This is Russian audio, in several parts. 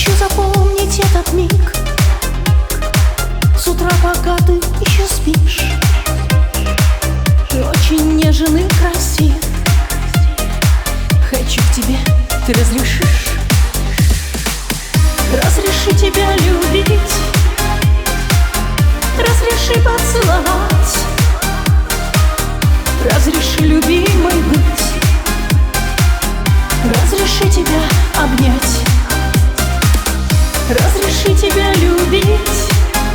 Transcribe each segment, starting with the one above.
Хочу запомнить этот миг с утра, пока ты еще спишь. Ты очень нежен и красив. Хочу к тебе, ты разрешишь? Разреши тебя любить, разреши поцеловать, разреши, любимой, быть, разреши тебя обнять, разреши тебя любить,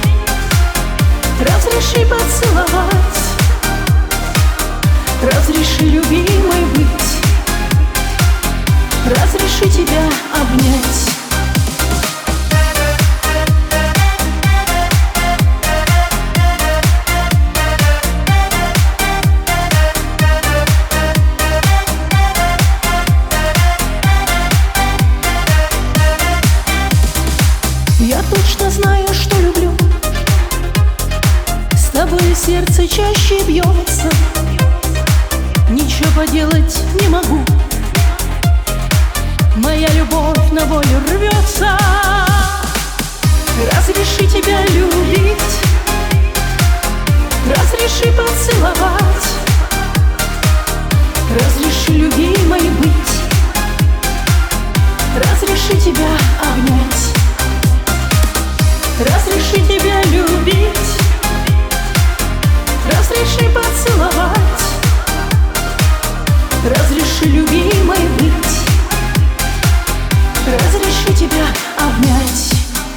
разреши поцеловать, разреши, любимой, быть, разреши тебя обнять. Я точно знаю, что люблю. С тобой сердце чаще бьется. Ничего поделать не могу. Моя любовь на волю рвется. Разреши тебя любить, разреши поцеловать, разреши, любимой, быть, разреши тебя обнять, разреши тебя любить, разреши поцеловать, разреши, любимой, быть, разреши тебя обнять.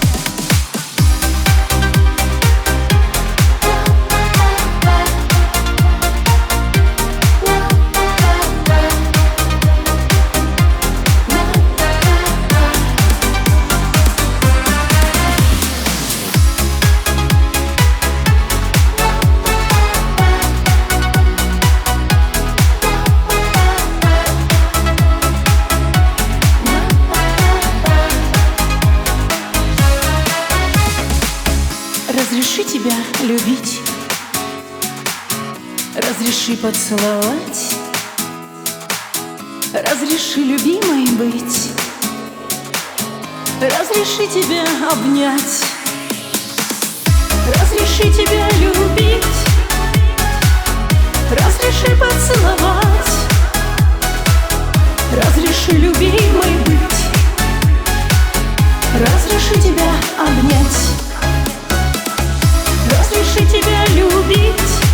Разреши тебя любить, разреши поцеловать, разреши, любимой, быть, разреши тебя обнять, разреши тебя любить, разреши поцеловать, разреши, любимой, быть, разреши тебя обнять, разреши тебя любить,